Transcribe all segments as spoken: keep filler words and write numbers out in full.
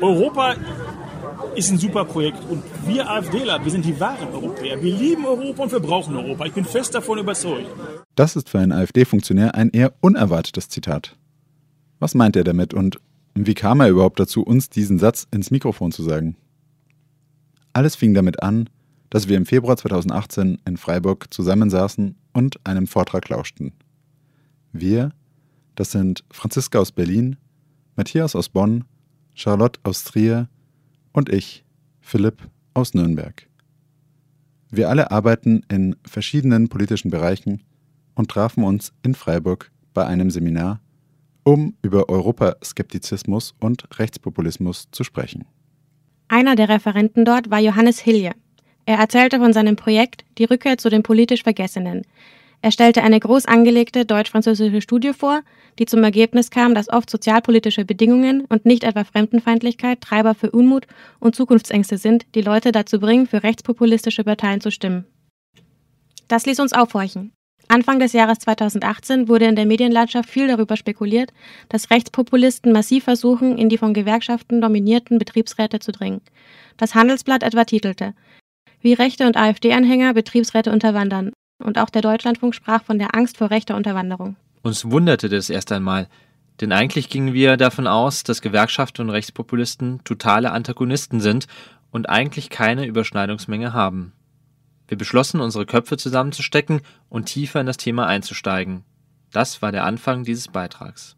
Europa ist ein super Projekt und wir AfDler, wir sind die wahren Europäer. Wir lieben Europa und wir brauchen Europa. Ich bin fest davon überzeugt. Das ist für einen AfD-Funktionär ein eher unerwartetes Zitat. Was meint er damit und wie kam er überhaupt dazu, uns diesen Satz ins Mikrofon zu sagen? Alles fing damit an, dass wir im Februar zweitausendachtzehn in Freiburg zusammensaßen und einem Vortrag lauschten. Wir, das sind Franziska aus Berlin, Matthias aus Bonn, Charlotte aus Trier und ich, Philipp aus Nürnberg. Wir alle arbeiten in verschiedenen politischen Bereichen und trafen uns in Freiburg bei einem Seminar, um über Europaskeptizismus und Rechtspopulismus zu sprechen. Einer der Referenten dort war Johannes Hilje. Er erzählte von seinem Projekt Die Rückkehr zu den politisch Vergessenen. Er stellte eine groß angelegte deutsch-französische Studie vor, die zum Ergebnis kam, dass oft sozialpolitische Bedingungen und nicht etwa Fremdenfeindlichkeit Treiber für Unmut und Zukunftsängste sind, die Leute dazu bringen, für rechtspopulistische Parteien zu stimmen. Das ließ uns aufhorchen. Anfang des Jahres zweitausendachtzehn wurde in der Medienlandschaft viel darüber spekuliert, dass Rechtspopulisten massiv versuchen, in die von Gewerkschaften dominierten Betriebsräte zu dringen. Das Handelsblatt etwa titelte: Wie Rechte und AfD-Anhänger Betriebsräte unterwandern. Und auch der Deutschlandfunk sprach von der Angst vor rechter Unterwanderung. Uns wunderte das erst einmal, denn eigentlich gingen wir davon aus, dass Gewerkschaften und Rechtspopulisten totale Antagonisten sind und eigentlich keine Überschneidungsmenge haben. Wir beschlossen, unsere Köpfe zusammenzustecken und tiefer in das Thema einzusteigen. Das war der Anfang dieses Beitrags.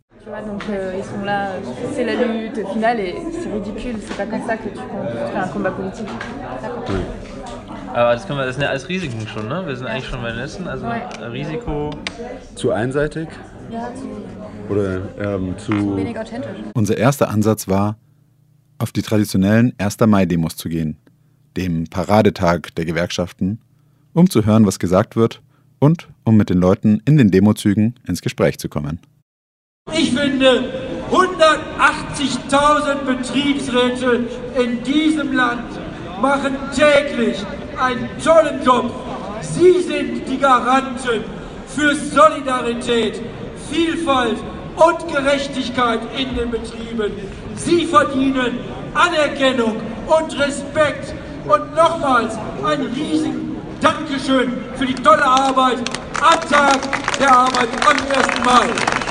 Aber das, können wir, das sind ja alles Risiken schon, ne? Wir sind eigentlich schon bei den letzten, also Risiko... Zu einseitig? Ja, zu... Oder ähm, zu... zu wenig authentisch. Unser erster Ansatz war, auf die traditionellen erster Mai-Demos zu gehen, dem Paradetag der Gewerkschaften, um zu hören, was gesagt wird und um mit den Leuten in den Demozügen ins Gespräch zu kommen. Ich finde, hundertachtzigtausend Betriebsräte in diesem Land machen täglich einen tollen Job. Sie sind die Garanten für Solidarität, Vielfalt und Gerechtigkeit in den Betrieben. Sie verdienen Anerkennung und Respekt. Und nochmals ein riesigen Dankeschön für die tolle Arbeit am Tag der Arbeit am ersten Mai.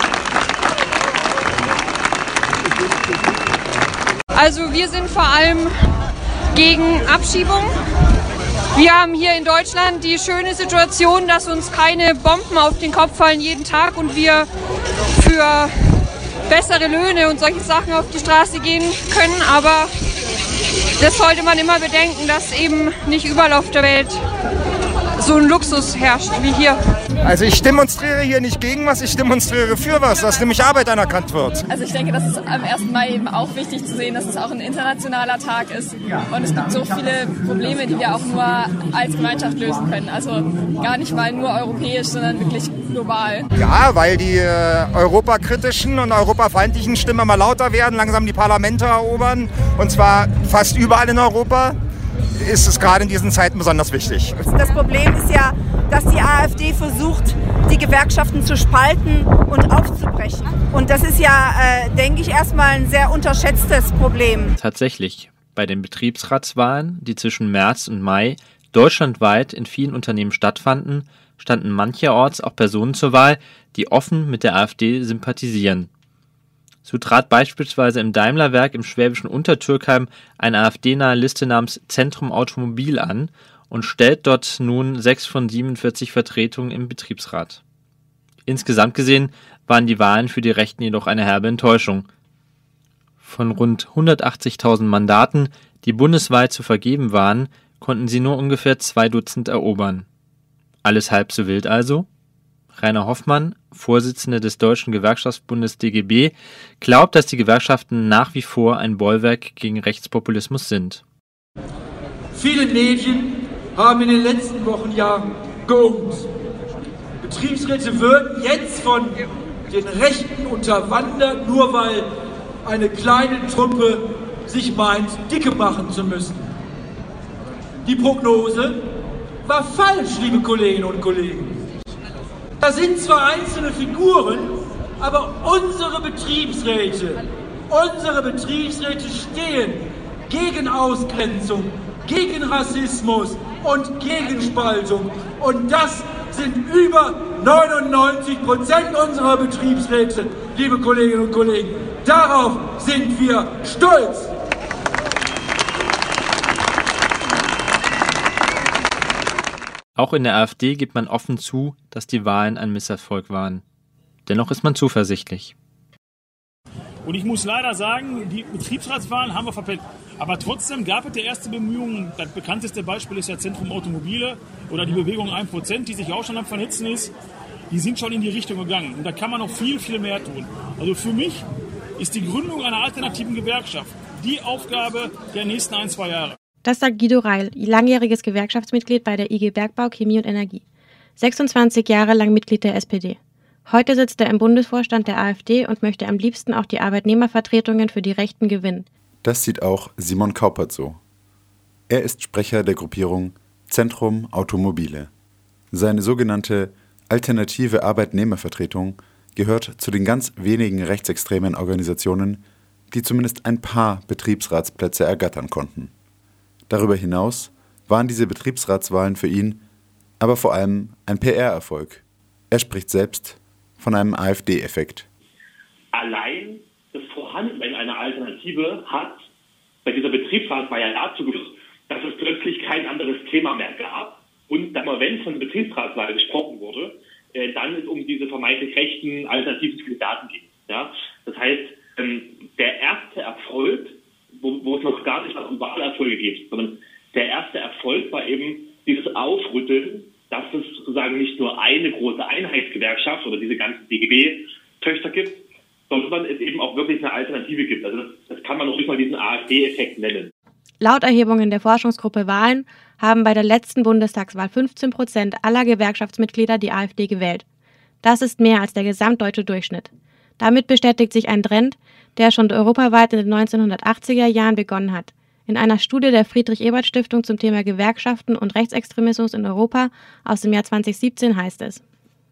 Also wir sind vor allem gegen Abschiebung. Wir haben hier in Deutschland die schöne Situation, dass uns keine Bomben auf den Kopf fallen jeden Tag und wir für bessere Löhne und solche Sachen auf die Straße gehen können. Aber das sollte man immer bedenken, dass eben nicht überall auf der Welt so ein Luxus herrscht wie hier. Also ich demonstriere hier nicht gegen was, ich demonstriere für was, dass nämlich Arbeit anerkannt wird. Also ich denke, das ist am ersten Mai eben auch wichtig zu sehen, dass es auch ein internationaler Tag ist. Und es gibt so viele Probleme, die wir auch nur als Gemeinschaft lösen können. Also gar nicht mal nur europäisch, sondern wirklich global. Ja, weil die äh, europakritischen und europafeindlichen Stimmen immer lauter werden, langsam die Parlamente erobern. Und zwar fast überall in Europa. Ist es gerade in diesen Zeiten besonders wichtig. Das Problem ist ja, dass die AfD versucht, die Gewerkschaften zu spalten und aufzubrechen. Und das ist ja, äh, denke ich, erstmal ein sehr unterschätztes Problem. Tatsächlich, bei den Betriebsratswahlen, die zwischen März und Mai deutschlandweit in vielen Unternehmen stattfanden, standen mancherorts auch Personen zur Wahl, die offen mit der AfD sympathisieren. So trat beispielsweise im Daimlerwerk im schwäbischen Untertürkheim eine AfD-nahe Liste namens Zentrum Automobil an und stellt dort nun sechs von siebenundvierzig Vertretungen im Betriebsrat. Insgesamt gesehen waren die Wahlen für die Rechten jedoch eine herbe Enttäuschung. Von rund hundertachtzigtausend Mandaten, die bundesweit zu vergeben waren, konnten sie nur ungefähr zwei Dutzend erobern. Alles halb so wild also? Rainer Hoffmann, Vorsitzender des Deutschen Gewerkschaftsbundes D G B, glaubt, dass die Gewerkschaften nach wie vor ein Bollwerk gegen Rechtspopulismus sind. Viele Medien haben in den letzten Wochen ja geungt. Betriebsräte würden jetzt von den Rechten unterwandert, nur weil eine kleine Truppe sich meint, dicke machen zu müssen. Die Prognose war falsch, liebe Kolleginnen und Kollegen. Da sind zwar einzelne Figuren, aber unsere Betriebsräte, Unsere Betriebsräte stehen gegen Ausgrenzung, gegen Rassismus und gegen Spaltung. Und das sind über neunundneunzig Prozent unserer Betriebsräte, liebe Kolleginnen und Kollegen. Darauf sind wir stolz. Auch in der AfD gibt man offen zu, dass die Wahlen ein Misserfolg waren. Dennoch ist man zuversichtlich. Und ich muss leider sagen, die Betriebsratswahlen haben wir verpennt. Aber trotzdem gab es die erste Bemühungen. Das bekannteste Beispiel ist ja Zentrum Automobile oder die Bewegung ein Prozent, die sich auch schon am Vernetzen ist. Die sind schon in die Richtung gegangen. Und da kann man noch viel, viel mehr tun. Also für mich ist die Gründung einer alternativen Gewerkschaft die Aufgabe der nächsten ein, zwei Jahre. Das sagt Guido Reil, langjähriges Gewerkschaftsmitglied bei der I G Bergbau, Chemie und Energie. sechsundzwanzig Jahre lang Mitglied der S P D. Heute sitzt er im Bundesvorstand der AfD und möchte am liebsten auch die Arbeitnehmervertretungen für die Rechten gewinnen. Das sieht auch Simon Kaupert so. Er ist Sprecher der Gruppierung Zentrum Automobile. Seine sogenannte alternative Arbeitnehmervertretung gehört zu den ganz wenigen rechtsextremen Organisationen, die zumindest ein paar Betriebsratsplätze ergattern konnten. Darüber hinaus waren diese Betriebsratswahlen für ihn aber vor allem ein P R-Erfolg. Er spricht selbst von einem AfD-Effekt. Allein das Vorhandensein einer Alternative hat bei dieser Betriebsratswahl ja dazu geführt, dass es plötzlich kein anderes Thema mehr gab. Und dann, wenn von Betriebsratswahl gesprochen wurde, äh, dann es um diese vermeintlich rechten alternativen Kandidaten ging. Ja? Das heißt, ähm, der erste Erfolg, wo, wo es noch gar nicht um Wahlerfolge geht, sondern der erste Erfolg war eben dieses Aufrütteln, dass es sozusagen nicht nur eine große Einheitsgewerkschaft oder diese ganzen D G B-Töchter gibt, sondern es eben auch wirklich eine Alternative gibt. Also das, das kann man ruhig mal diesen AfD-Effekt nennen. Laut Erhebungen der Forschungsgruppe Wahlen haben bei der letzten Bundestagswahl fünfzehn Prozent aller Gewerkschaftsmitglieder die AfD gewählt. Das ist mehr als der gesamtdeutsche Durchschnitt. Damit bestätigt sich ein Trend, der schon europaweit in den neunzehnhundertachtziger Jahren begonnen hat. In einer Studie der Friedrich-Ebert-Stiftung zum Thema Gewerkschaften und Rechtsextremismus in Europa aus dem Jahr zweitausendsiebzehn heißt es: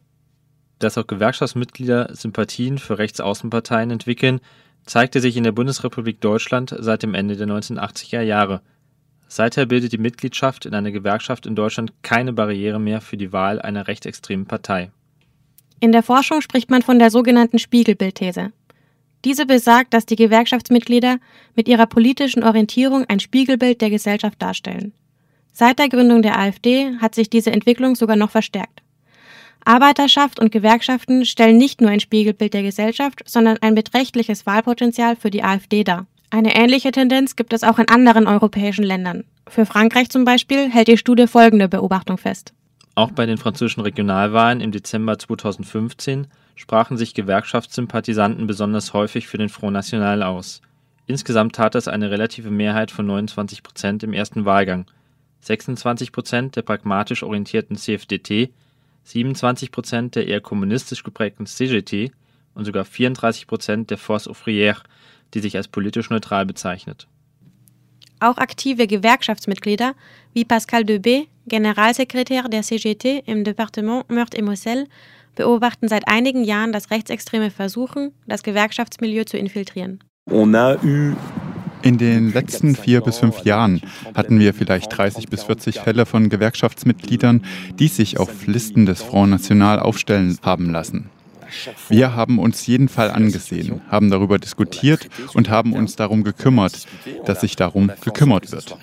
Dass auch Gewerkschaftsmitglieder Sympathien für Rechtsaußenparteien entwickeln, zeigte sich in der Bundesrepublik Deutschland seit dem Ende der neunzehnhundertachtziger Jahre. Seither bildet die Mitgliedschaft in einer Gewerkschaft in Deutschland keine Barriere mehr für die Wahl einer rechtsextremen Partei. In der Forschung spricht man von der sogenannten Spiegelbildthese. Diese besagt, dass die Gewerkschaftsmitglieder mit ihrer politischen Orientierung ein Spiegelbild der Gesellschaft darstellen. Seit der Gründung der AfD hat sich diese Entwicklung sogar noch verstärkt. Arbeiterschaft und Gewerkschaften stellen nicht nur ein Spiegelbild der Gesellschaft, sondern ein beträchtliches Wahlpotenzial für die AfD dar. Eine ähnliche Tendenz gibt es auch in anderen europäischen Ländern. Für Frankreich zum Beispiel hält die Studie folgende Beobachtung fest. Auch bei den französischen Regionalwahlen im Dezember zweitausendfünfzehn sprachen sich Gewerkschaftssympathisanten besonders häufig für den Front National aus. Insgesamt tat das eine relative Mehrheit von neunundzwanzig Prozent im ersten Wahlgang, sechsundzwanzig Prozent der pragmatisch orientierten C F D T, siebenundzwanzig Prozent der eher kommunistisch geprägten C G T und sogar vierunddreißig Prozent der Force Ouvrière, die sich als politisch neutral bezeichnet. Auch aktive Gewerkschaftsmitglieder wie Pascal Debé, Generalsekretär der C G T im Departement Meurthe-et-Moselle, beobachten seit einigen Jahren, dass Rechtsextreme versuchen, das Gewerkschaftsmilieu zu infiltrieren. In den letzten vier bis fünf Jahren hatten wir vielleicht dreißig bis vierzig Fälle von Gewerkschaftsmitgliedern, die sich auf Listen des Front National aufstellen haben lassen. Wir haben uns jeden Fall angesehen, haben darüber diskutiert und haben uns darum gekümmert, dass sich darum gekümmert wird.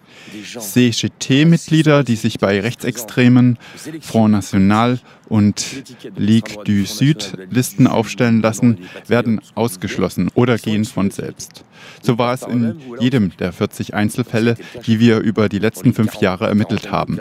C G T-Mitglieder, die sich bei Rechtsextremen, Front National und Ligue du Sud Listen aufstellen lassen, werden ausgeschlossen oder gehen von selbst. So war es in jedem der vierzig Einzelfälle, die wir über die letzten fünf Jahre ermittelt haben.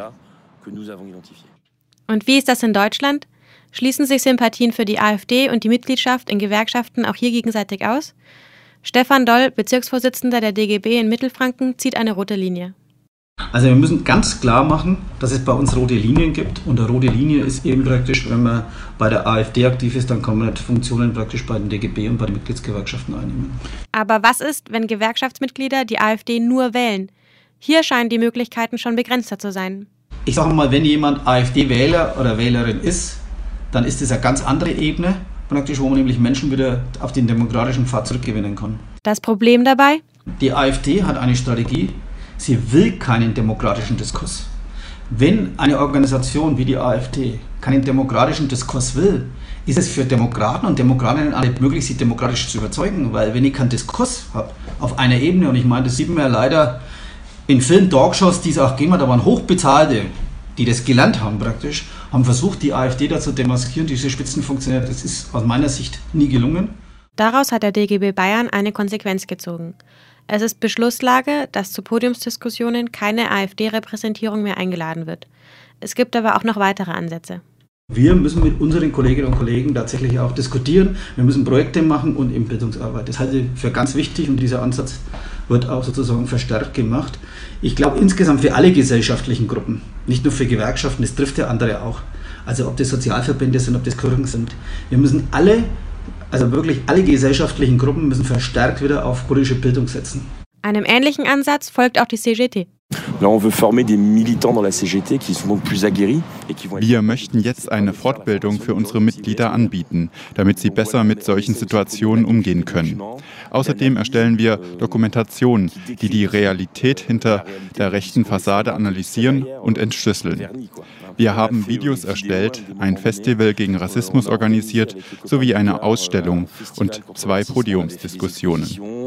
Und wie ist das in Deutschland? Schließen sich Sympathien für die AfD und die Mitgliedschaft in Gewerkschaften auch hier gegenseitig aus? Stefan Doll, Bezirksvorsitzender der D G B in Mittelfranken, zieht eine rote Linie. Also wir müssen ganz klar machen, dass es bei uns rote Linien gibt. Und eine rote Linie ist eben praktisch, wenn man bei der AfD aktiv ist, dann kann man nicht Funktionen praktisch bei den D G B und bei den Mitgliedsgewerkschaften einnehmen. Aber was ist, wenn Gewerkschaftsmitglieder die AfD nur wählen? Hier scheinen die Möglichkeiten schon begrenzter zu sein. Ich sage mal, wenn jemand AfD-Wähler oder Wählerin ist, dann ist das eine ganz andere Ebene, praktisch, wo man nämlich Menschen wieder auf den demokratischen Pfad zurückgewinnen kann. Das Problem dabei? Die AfD hat eine Strategie, sie will keinen demokratischen Diskurs. Wenn eine Organisation wie die AfD keinen demokratischen Diskurs will, ist es für Demokraten und Demokratinnen auch nicht möglich, sie demokratisch zu überzeugen, weil wenn ich keinen Diskurs habe auf einer Ebene, und ich meine, das sieht man ja leider in vielen Talkshows, die es auch gegeben hat, da waren Hochbezahlte, die das gelernt haben praktisch, haben versucht, die AfD da zu demaskieren, diese Spitzenfunktionäre, das ist aus meiner Sicht nie gelungen. Daraus hat der D G B Bayern eine Konsequenz gezogen. Es ist Beschlusslage, dass zu Podiumsdiskussionen keine AfD-Repräsentierung mehr eingeladen wird. Es gibt aber auch noch weitere Ansätze. Wir müssen mit unseren Kolleginnen und Kollegen tatsächlich auch diskutieren. Wir müssen Projekte machen und in Bildungsarbeit. Das halte ich für ganz wichtig und dieser Ansatz wird auch sozusagen verstärkt gemacht. Ich glaube insgesamt für alle gesellschaftlichen Gruppen, nicht nur für Gewerkschaften, das trifft ja andere auch. Also ob das Sozialverbände sind, ob das Kirchen sind. Wir müssen alle, also wirklich alle gesellschaftlichen Gruppen müssen verstärkt wieder auf politische Bildung setzen. Einem ähnlichen Ansatz folgt auch die C G T. Wir möchten jetzt eine Fortbildung für unsere Mitglieder anbieten, damit sie besser mit solchen Situationen umgehen können. Außerdem erstellen wir Dokumentationen, die die Realität hinter der rechten Fassade analysieren und entschlüsseln. Wir haben Videos erstellt, ein Festival gegen Rassismus organisiert, sowie eine Ausstellung und zwei Podiumsdiskussionen.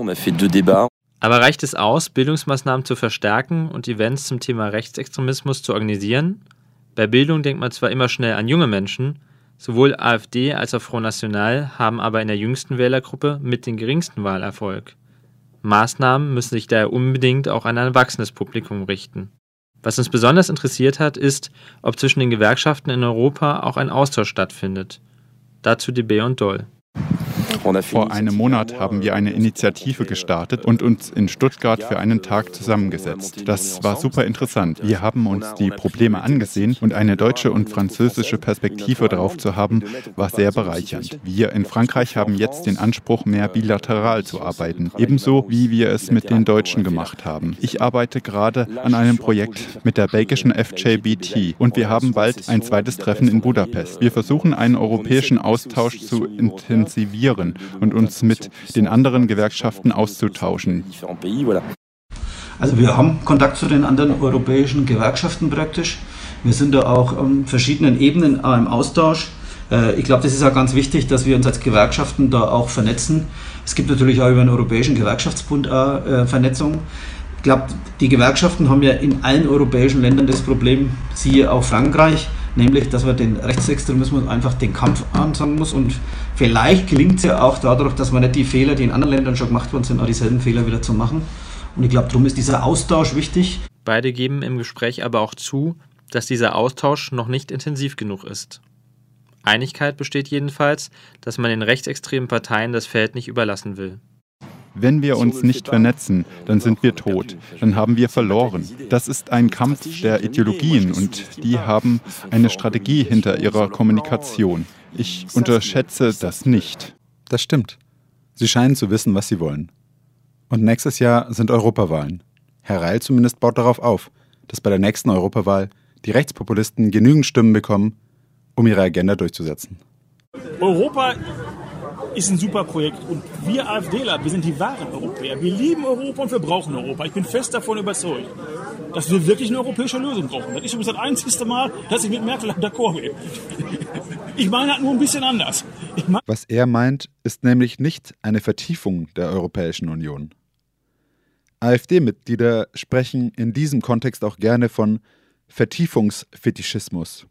Aber reicht es aus, Bildungsmaßnahmen zu verstärken und Events zum Thema Rechtsextremismus zu organisieren? Bei Bildung denkt man zwar immer schnell an junge Menschen, sowohl AfD als auch Front National haben aber in der jüngsten Wählergruppe mit den geringsten Wahlerfolg. Maßnahmen müssen sich daher unbedingt auch an ein erwachsenes Publikum richten. Was uns besonders interessiert hat, ist, ob zwischen den Gewerkschaften in Europa auch ein Austausch stattfindet. Dazu D B und Doll. Vor einem Monat haben wir eine Initiative gestartet und uns in Stuttgart für einen Tag zusammengesetzt. Das war super interessant. Wir haben uns die Probleme angesehen und eine deutsche und französische Perspektive darauf zu haben, war sehr bereichernd. Wir in Frankreich haben jetzt den Anspruch, mehr bilateral zu arbeiten, ebenso wie wir es mit den Deutschen gemacht haben. Ich arbeite gerade an einem Projekt mit der belgischen F J B T und wir haben bald ein zweites Treffen in Budapest. Wir versuchen, einen europäischen Austausch zu intensivieren und uns mit den anderen Gewerkschaften auszutauschen. Also wir haben Kontakt zu den anderen europäischen Gewerkschaften praktisch. Wir sind da auch an verschiedenen Ebenen im Austausch. Ich glaube, das ist auch ganz wichtig, dass wir uns als Gewerkschaften da auch vernetzen. Es gibt natürlich auch über den Europäischen Gewerkschaftsbund auch Vernetzung. Ich glaube, die Gewerkschaften haben ja in allen europäischen Ländern das Problem, siehe auch Frankreich, nämlich, dass man den Rechtsextremismus einfach den Kampf ansagen muss und vielleicht gelingt es ja auch dadurch, dass man nicht die Fehler, die in anderen Ländern schon gemacht worden sind, auch dieselben Fehler wieder zu machen. Und ich glaube, darum ist dieser Austausch wichtig. Beide geben im Gespräch aber auch zu, dass dieser Austausch noch nicht intensiv genug ist. Einigkeit besteht jedenfalls, dass man den rechtsextremen Parteien das Feld nicht überlassen will. Wenn wir uns nicht vernetzen, dann sind wir tot, dann haben wir verloren. Das ist ein Kampf der Ideologien und die haben eine Strategie hinter ihrer Kommunikation. Ich unterschätze das nicht. Das stimmt. Sie scheinen zu wissen, was sie wollen. Und nächstes Jahr sind Europawahlen. Herr Reil zumindest baut darauf auf, dass bei der nächsten Europawahl die Rechtspopulisten genügend Stimmen bekommen, um ihre Agenda durchzusetzen. Europa ist ein super Projekt und wir AfDler, wir sind die wahren Europäer. Wir lieben Europa und wir brauchen Europa. Ich bin fest davon überzeugt, dass wir wirklich eine europäische Lösung brauchen. Das ist übrigens das einzige Mal, dass ich mit Merkel d'accord bin. Ich meine halt nur ein bisschen anders. Ich mein Was er meint, ist nämlich nicht eine Vertiefung der Europäischen Union. AfD-Mitglieder sprechen in diesem Kontext auch gerne von Vertiefungsfetischismus.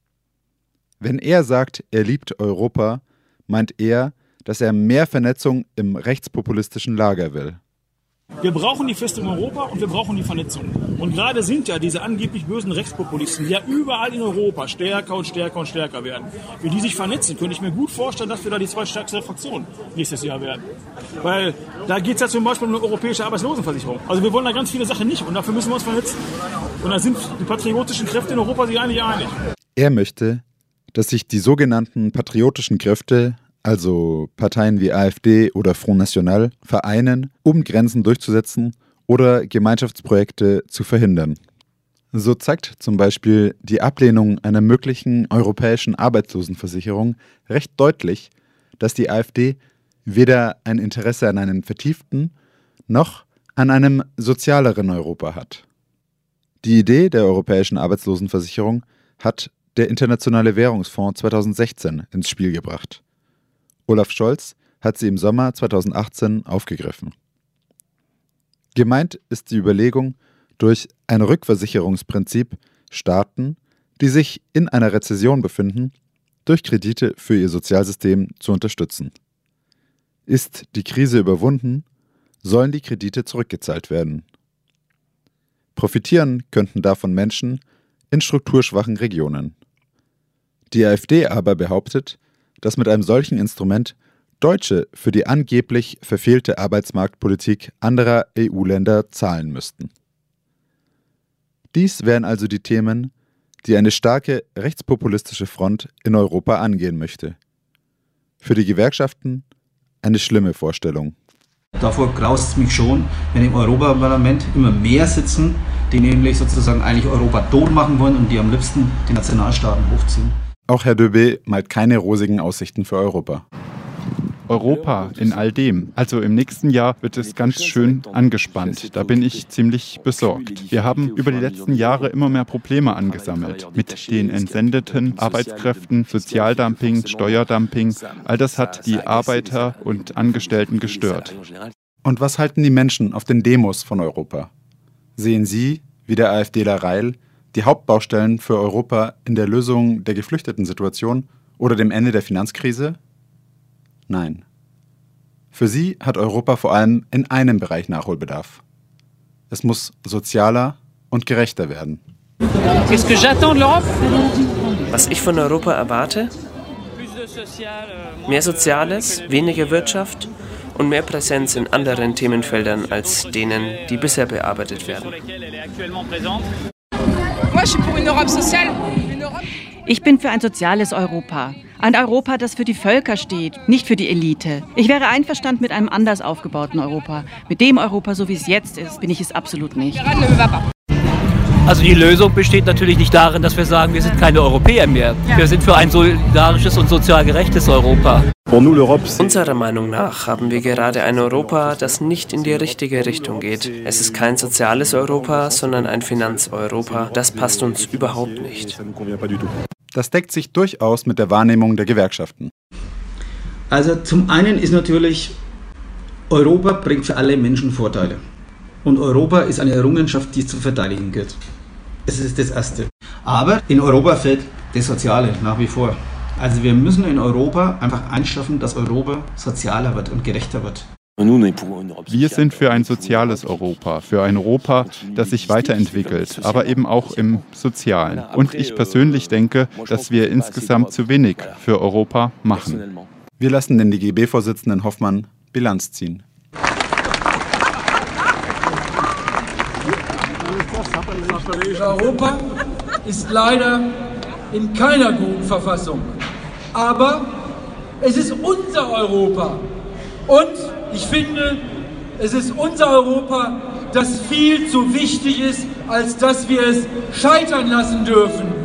Wenn er sagt, er liebt Europa, meint er, dass er mehr Vernetzung im rechtspopulistischen Lager will. Wir brauchen die Festung Europa und wir brauchen die Vernetzung. Und gerade sind ja diese angeblich bösen Rechtspopulisten, die ja überall in Europa stärker und stärker und stärker werden. Wenn die sich vernetzen, könnte ich mir gut vorstellen, dass wir da die zweitstärkste Fraktion nächstes Jahr werden. Weil da geht es ja zum Beispiel um eine europäische Arbeitslosenversicherung. Also wir wollen da ganz viele Sachen nicht und dafür müssen wir uns vernetzen. Und da sind die patriotischen Kräfte in Europa sich eigentlich einig. Er möchte, dass sich die sogenannten patriotischen Kräfte, also Parteien wie AfD oder Front National, vereinen, um Grenzen durchzusetzen oder Gemeinschaftsprojekte zu verhindern. So zeigt zum Beispiel die Ablehnung einer möglichen europäischen Arbeitslosenversicherung recht deutlich, dass die AfD weder ein Interesse an einem vertieften noch an einem sozialeren Europa hat. Die Idee der europäischen Arbeitslosenversicherung hat der Internationale Währungsfonds zweitausendsechzehn ins Spiel gebracht. Olaf Scholz hat sie im Sommer zweitausendachtzehn aufgegriffen. Gemeint ist die Überlegung, durch ein Rückversicherungsprinzip Staaten, die sich in einer Rezession befinden, durch Kredite für ihr Sozialsystem zu unterstützen. Ist die Krise überwunden, sollen die Kredite zurückgezahlt werden. Profitieren könnten davon Menschen in strukturschwachen Regionen. Die AfD aber behauptet, dass mit einem solchen Instrument Deutsche für die angeblich verfehlte Arbeitsmarktpolitik anderer E U-Länder zahlen müssten. Dies wären also die Themen, die eine starke rechtspopulistische Front in Europa angehen möchte. Für die Gewerkschaften eine schlimme Vorstellung. Davor graust es mich schon, wenn im Europaparlament immer mehr sitzen, die nämlich sozusagen eigentlich Europa tot machen wollen und die am liebsten die Nationalstaaten hochziehen. Auch Herr Döbe malt keine rosigen Aussichten für Europa. Europa in all dem. Also im nächsten Jahr wird es ganz schön angespannt. Da bin ich ziemlich besorgt. Wir haben über die letzten Jahre immer mehr Probleme angesammelt. Mit den entsendeten Arbeitskräften, Sozialdumping, Steuerdumping. All das hat die Arbeiter und Angestellten gestört. Und was halten die Menschen auf den Demos von Europa? Sehen Sie, wie der AfDler Reil, die Hauptbaustellen für Europa in der Lösung der Geflüchteten-Situation oder dem Ende der Finanzkrise? Nein. Für sie hat Europa vor allem in einem Bereich Nachholbedarf. Es muss sozialer und gerechter werden. Was ich von Europa erwarte? Mehr Soziales, weniger Wirtschaft und mehr Präsenz in anderen Themenfeldern als denen, die bisher bearbeitet werden. Ich bin für ein soziales Europa. Ein Europa, das für die Völker steht, nicht für die Elite. Ich wäre einverstanden mit einem anders aufgebauten Europa. Mit dem Europa, so wie es jetzt ist, bin ich es absolut nicht. Also die Lösung besteht natürlich nicht darin, dass wir sagen, wir sind keine Europäer mehr. Wir sind für ein solidarisches und sozial gerechtes Europa. Unserer Meinung nach haben wir gerade ein Europa, das nicht in die richtige Richtung geht. Es ist kein soziales Europa, sondern ein Finanzeuropa. Das passt uns überhaupt nicht. Das deckt sich durchaus mit der Wahrnehmung der Gewerkschaften. Also zum einen ist natürlich, Europa bringt für alle Menschen Vorteile. Und Europa ist eine Errungenschaft, die es zu verteidigen gilt. Das ist das Erste. Aber in Europa fehlt das Soziale nach wie vor. Also wir müssen in Europa einfach einschaffen, dass Europa sozialer wird und gerechter wird. Wir sind für ein soziales Europa, für ein Europa, das sich weiterentwickelt, aber eben auch im Sozialen. Und ich persönlich denke, dass wir insgesamt zu wenig für Europa machen. Wir lassen den D G B-Vorsitzenden Hoffmann Bilanz ziehen. Europa ist leider in keiner guten Verfassung. Aber es ist unser Europa. Und ich finde, es ist unser Europa, das viel zu wichtig ist, als dass wir es scheitern lassen dürfen.